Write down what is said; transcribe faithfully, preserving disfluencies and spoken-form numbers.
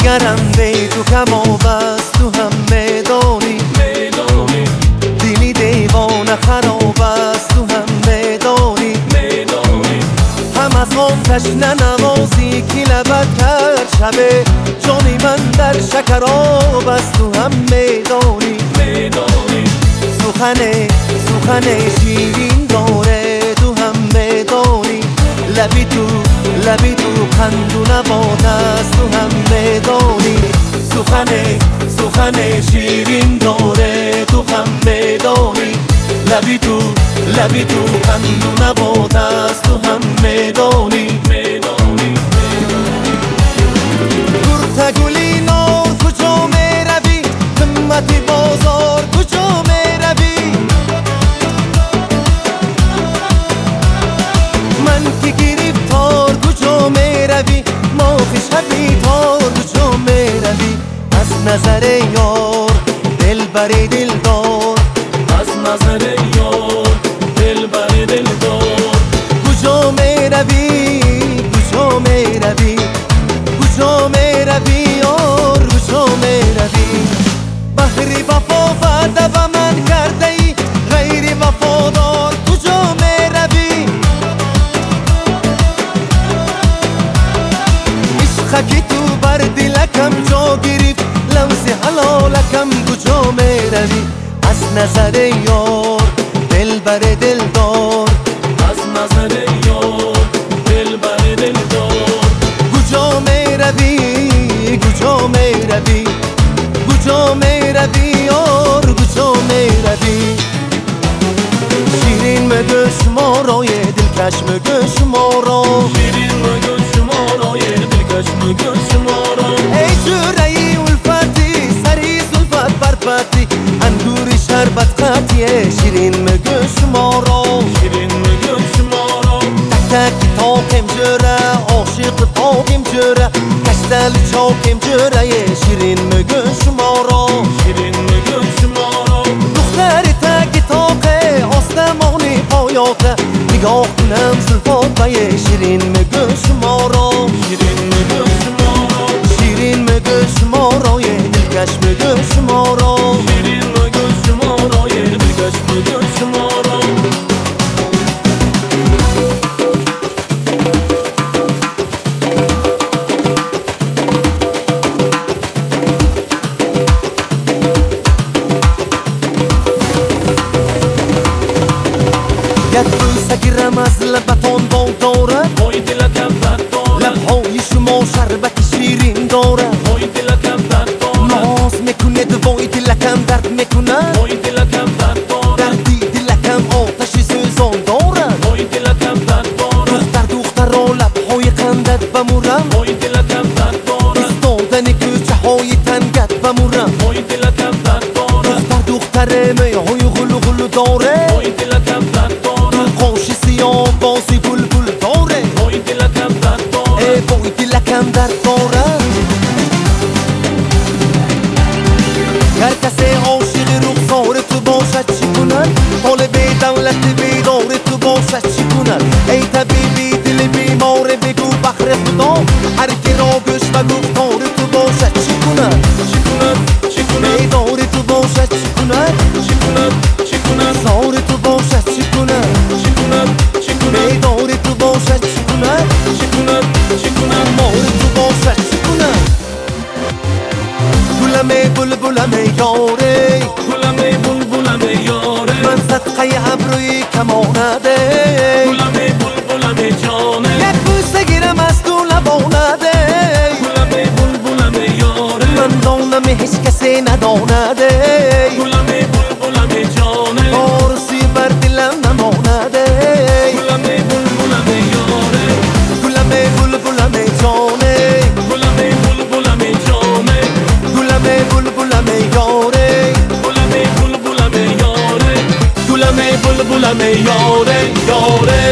جگرم بی تو کماب است، تو هم میدانی دلی دیوانه خراب است، تو هم میدانی هم از آتش ننوازی که لبت کرد شبه جانی من در شکراب است، تو هم میدانی سخنه سخنه شیرین داره، تو هم میدانی لبی تو لبی تو قند و نبات است، تو هم میدانی سخنه سخنه شیرین داره، تو هم میدانی لبی تو لبی تو قند و نبات است، تو هم میدانی گلی نار کجا می روی، قیمت بازار کجا می روی، من که گرفتار کجا می روی، ما که شبی تار کجا می روی، از نظر یار دل بر دل دار، از نظر یار دل بر دل دار، کجا می روی کجا می روی کجا می روی یار کجا می روی، بحری وفا وعده و من کرده ای غیر وفادار کجا می روی، عشق که تو بر دلکم جا گرفت لمس حلالکم کجا می روی، از نظر یار دل بر دل دار، از نظر یار دل بر دل دار، کجا می روی کجا می روی کجا می روی یار کجا می روی، شیرین مگوش ما را یه دلکش مگوش ما را، شیرین مگوش ما را یه دلکش مگوش ما را، ای جوری الفتی سری زلفت برپتی انگور شربت قطیه، شیرین مگوش ما را شیرین مگوش ما را، تک تک تاکم جوره عاشق تاکم جوره کشتل چاکم جوره شیرین مگوش ما را، شیرین مگوش ما را، دختر تک تاقه آسمانی پایاته نگاه کنم زلفات شیرین مگوش ما را، شیرین مگوش ما را، شیرین مگوش ما را یه دلکش مگوش ما را، شیرین مگوش ما را یه دلکش مگوش ما را، یک بوسه گیرم از لبتان با داره، وای دلکم درد داره، لبهای شما شربت شیرین داره، وای دلکم درد داره، ناز میکنه دوای دلکم درد میکنه، وای دلکم درد داره، دردی دلکم آتش سوزان داره، وای دلکم درد داره، دختر دخترا لبهای خندت بمورم، وای دلکم درد داره، ایستادن کوچه های تنگت بمورم، وای دلکم درد داره، دختر دختر میهای غلو غلو داره، وای دلکم درد داره، قاش سیاه بازی بلبل داره، وای دلکم درد داره، ای وای دلکم درد داره، هر کسی عاشق رخسار تو باشد چی کند، طالب دولت بیدار تو باشد چی کند، ای طبیبی دل بیمار بگو بخر خدا هر کی را گوش و گفتار تو باشد چی کند، چی کند چی کند بیدار تو باشد چی کند، چی کند چی کند زار تو باشد چی کند، چی کند چی کند بیدار تو باشد چی کند، چی کند چی کند مار تو باشد چی کند، گلمه بلبلمه یاره، گلمه بلبلمه یاره، من صدقه ابروی کمانده، گلمه بلبلمه جانه، یک بوسه گیرم از تو لبانده، گلمه بلبلمه یاره، من دانم هیچ کسی ندانده، گلمه بلبلمه جانه، پارسی بر دلم نمانده، گلمه بلبلمه یاره، گلمه بلبلمه جانه، گلمه بلبلمه جانه، گلمه بلبلمه یاره، گلمه بلبلمه یاره، گلمه بلبلمه یاره یاره.